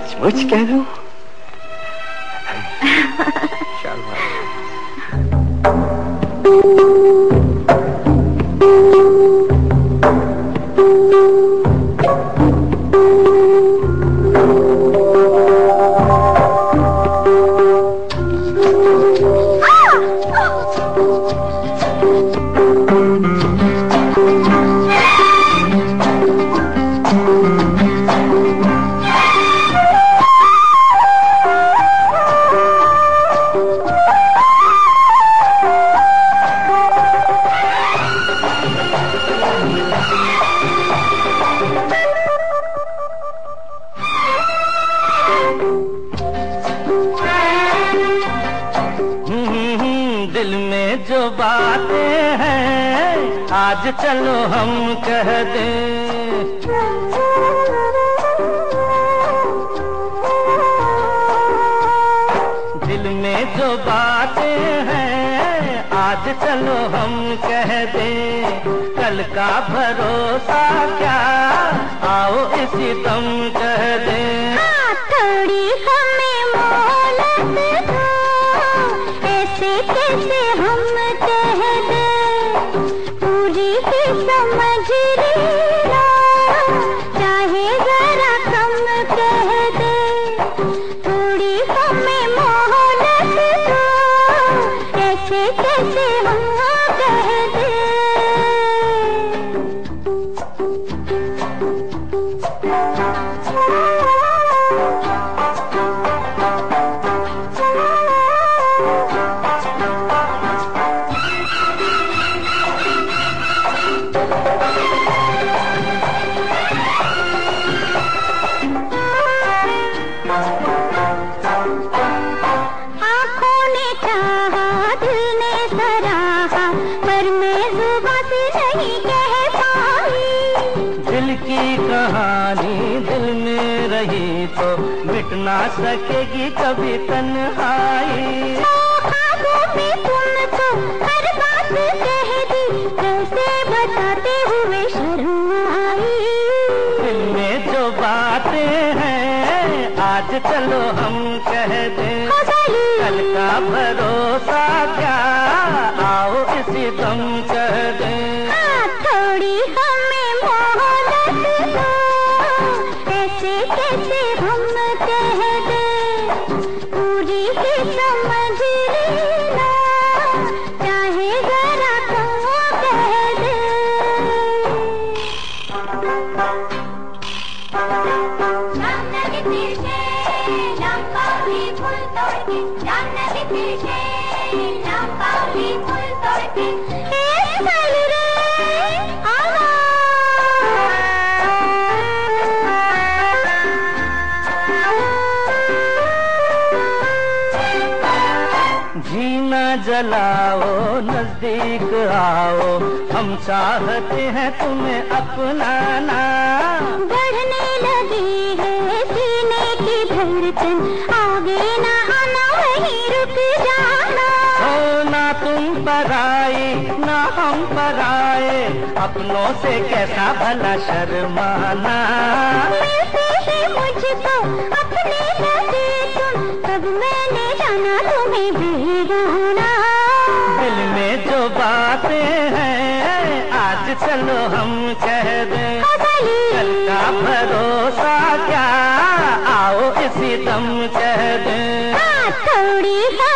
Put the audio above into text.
सचमुच कह रहा हूँ। शाबाश। दिल में जो बातें हैं आज चलो हम कह दें। दिल में जो बातें हैं आज चलो हम कह दें। कल का भरोसा क्या, आओ इसी दम कह दें। हाँ, थोड़ी हमें मोहलत दो, ऐसे कैसे हम कह दें। पूरी ही समझ लेना, चाहे जरा कम कह दें। थोड़ी हमें मोहलत दो, ऐसे कैसे हम कह दें। आँखों ने चाहा, दिल ने सराहा, पर मैं जुबां से नहीं कह पाई। दिल की कहानी दिल में रही तो मिट ना सकेगी कभी तन्हाई। ख्वाबों में तुमको हर बात कह दी, कैसे बताते हुए शर्म आई। दिल में जो बातें हैं आज चलो हम कह दें। कल का भरोसा क्या, आओ इसी दम कह दें। हाँ, थोड़ी हमें मोहलत दो, ऐसे कैसे हम कह दें। पूरी ही समझ लेना, चाहे जरा कम कह दें। जान्नवी पीछे लंबाई फूल तोड़ के, जान्नवी पीछे लंबाई फूल तोड़ के। चल रे आवा, जीना जलाओ नजदीक आओ, हम चाहते हैं तुम्हें अपनाना। बढ़ने लगी है सीने की धड़कन, आगे ना आना वहीं रुक जाना। हो ना तुम पर आए ना हम पर आए, अपनों से कैसा भला शर्माना। मिलते ही मुझको अपने लगे तुम, तब मैंने जाना तुम्हें बेगाना। दिल में जो बातें हैं आज चलो हम कह दें। कल का भरोसा क्या, आओ इसी दम कह दें। थोड़ी